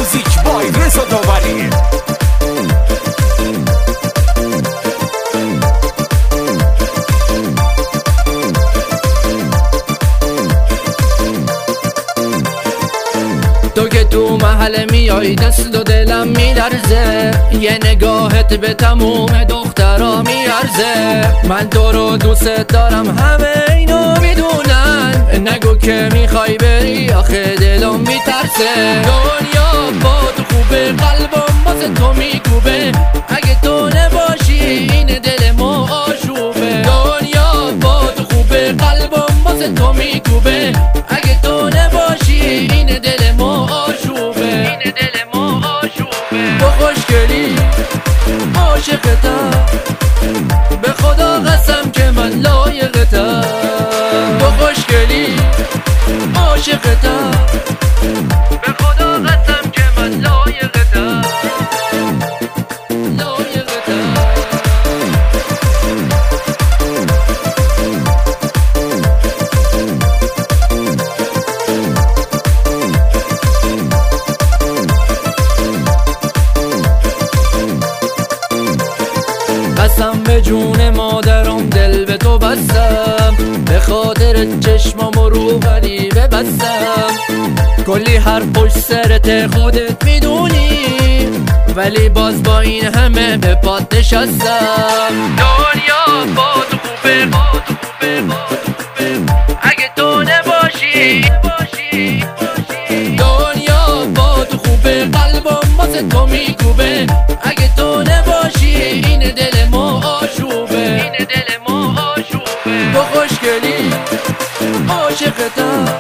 موزیک بای رضا داوری. تو که تو محل میای دست و دلم میلرزه، یه نگاهت به تموم دخترا میارزه. من تو رو دوست دارم همه اینو میدونن، نگو که میخوای بری آخه دلم میترسه. دنیا با تو خوبه قلبم واسه تو میکوبه، اگه تو نباشی این دل ما آشوبه. دنیا با تو خوبه قلبم واسه تو میکوبه، اگه تو نباشی این دل ما آشوبه. این دل ما آشوبه. تو خوشگلی عاشقتم، به خدا قسم که من لایقتم. تو خوشگلی عاشقتم، به خدا قسم که من لایقتم. لایقتم. قسم به جون مادرم دل به تو بستم، به خاطر چشمام رو غریبه بستم. کلی هر پشت سرت خودت میدونی، ولی باز با این همه به پات نشستم. دنیا با تو خوبه، با تو خوبه، با تو خوبه، اگه تو نباشی. دنیا با تو خوبه قلبم واسه تو میکوبه، اگه تو نباشی این دل ما آشوبه. این دل ما آشوبه. تو خوشگلی عاشقتم،